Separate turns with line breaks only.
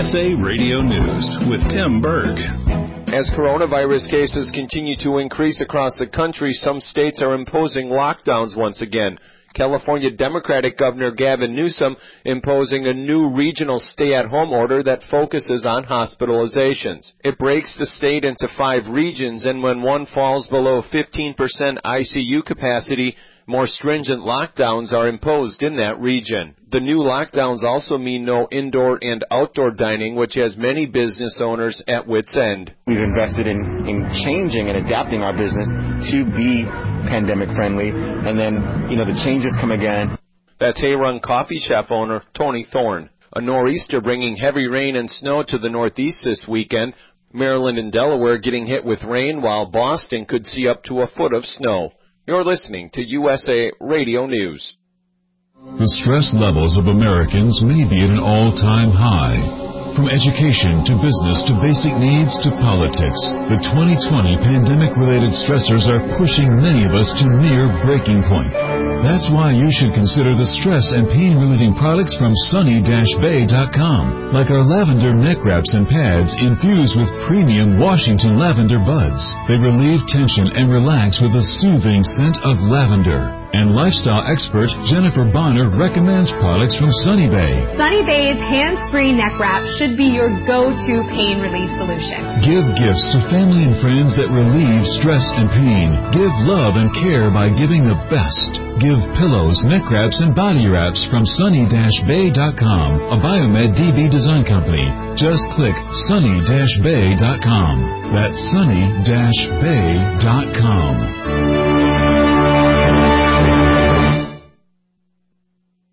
USA Radio News with Tim Berg.
As coronavirus cases continue to increase across the country, some states are imposing lockdowns once again. California Democratic Governor Gavin Newsom imposing a new regional stay-at-home order that focuses on hospitalizations. It breaks the state into 5 regions, and when one falls below 15% ICU capacity, more stringent lockdowns are imposed in that region. The new lockdowns also mean no indoor and outdoor dining, which has many business owners at wit's end.
We've invested in changing and adapting our business to be pandemic friendly, and then, the changes come again.
That's Hay Run Coffee Shop owner Tony Thorne. A nor'easter bringing heavy rain and snow to the Northeast this weekend. Maryland and Delaware getting hit with rain, while Boston could see up to a foot of snow. You're listening to USA Radio News.
The stress levels of Americans may be at an all-time high. From education to business to basic needs to politics, the 2020 pandemic-related stressors are pushing many of us to near breaking point. That's why you should consider the stress and pain-relieving products from Sunny-Bay.com, like our lavender neck wraps and pads infused with premium Washington lavender buds. They relieve tension and relax with a soothing scent of lavender. And lifestyle expert Jennifer Bonner recommends products from Sunny Bay.
Sunny Bay's hands-free neck wrap should be your go-to pain relief solution.
Give gifts to family and friends that relieve stress and pain. Give love and care by giving the best. Give pillows, neck wraps, and body wraps from Sunny-Bay.com, a Biomed DB design company. Just click Sunny-Bay.com. That's Sunny-Bay.com.